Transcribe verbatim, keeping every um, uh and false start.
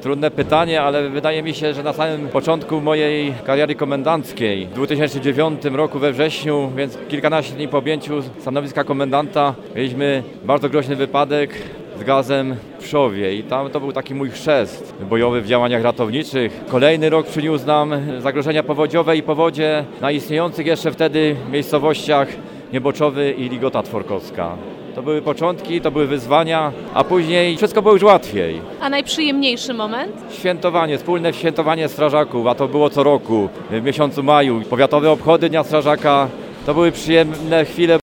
Trudne pytanie, ale wydaje mi się, że na samym początku mojej kariery komendanckiej w dwa tysiące dziewiątym roku we wrześniu, więc kilkanaście dni po objęciu stanowiska komendanta, mieliśmy bardzo groźny wypadek z gazem w Wszowie i tam to był taki mój chrzest bojowy w działaniach ratowniczych. Kolejny rok przyniósł nam zagrożenia powodziowe i powodzie na istniejących jeszcze wtedy miejscowościach Nieboczowy i Ligota Tworkowska. To były początki, to były wyzwania, a później wszystko było już łatwiej. A najprzyjemniejszy moment? Świętowanie, wspólne świętowanie strażaków, a to było co roku w miesiącu maju. Powiatowe obchody Dnia Strażaka, to były przyjemne chwile.